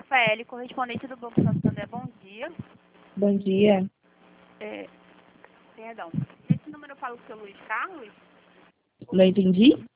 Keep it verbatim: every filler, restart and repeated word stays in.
Rafael, correspondente do Banco Santander, bom dia. Bom dia. É, perdão, nesse número eu falo com o seu Luiz Carlos? Não entendi?